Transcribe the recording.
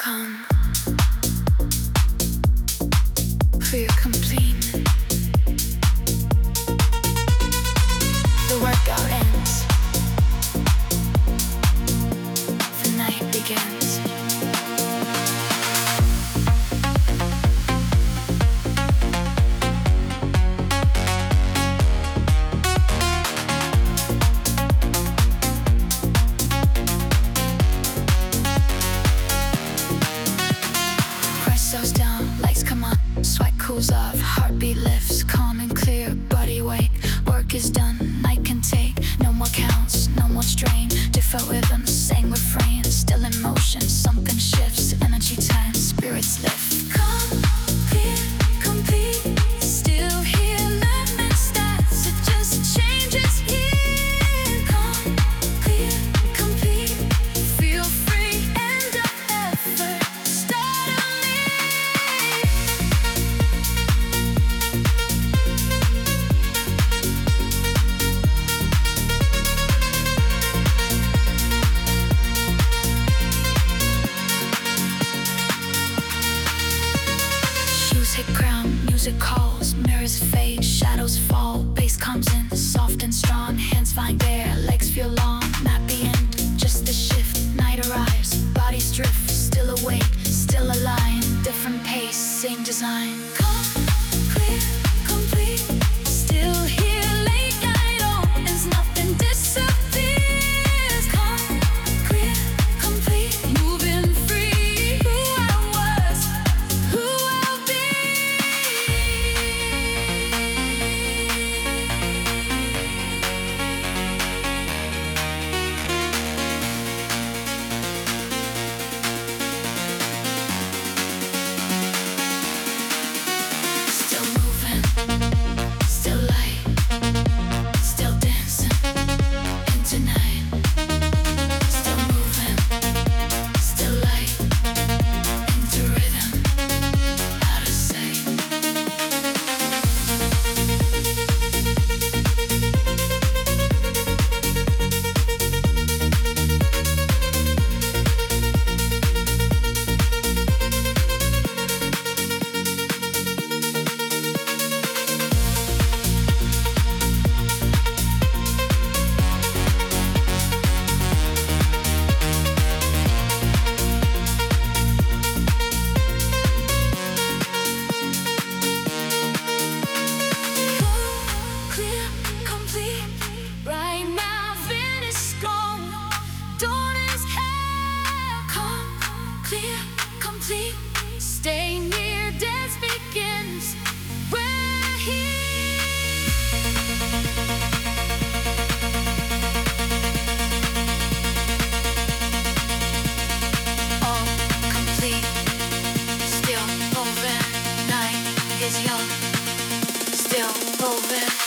Come, feel complete. The workout ends. The night begins. Slows down, lights come on, sweat cools off, heartbeat lifts, calm and clear, body wake. Work is done, night can take, no more counts, no more strain. Different rhythms, same refrain, still in motion, something shifts, energy times, spirits lift. Come, clear, complete, still here, movement starts, it just changes here. Come, clear, complete, feel free, end of effort, start on me. Hit ground, music calls, mirrors fade, shadows fall, bass comes in, soft and strong, hands find air, legs feel long, not the end, just the shift, night arrives, bodies drift, still awake, still aligned, different pace, same design. Come, clear, complete, still here, late night opens, nothing disappears. Come, clear, complete, moving free, who I was, who I'll be. Still moving, still light, still dancing into night. Still moving, still light, into rhythm, out of sight. Clear, complete, right now, finish gone. Dawn is here. Come, clear, complete, stay near, dance begins. We're here. All complete, still moving. Night is young, still moving.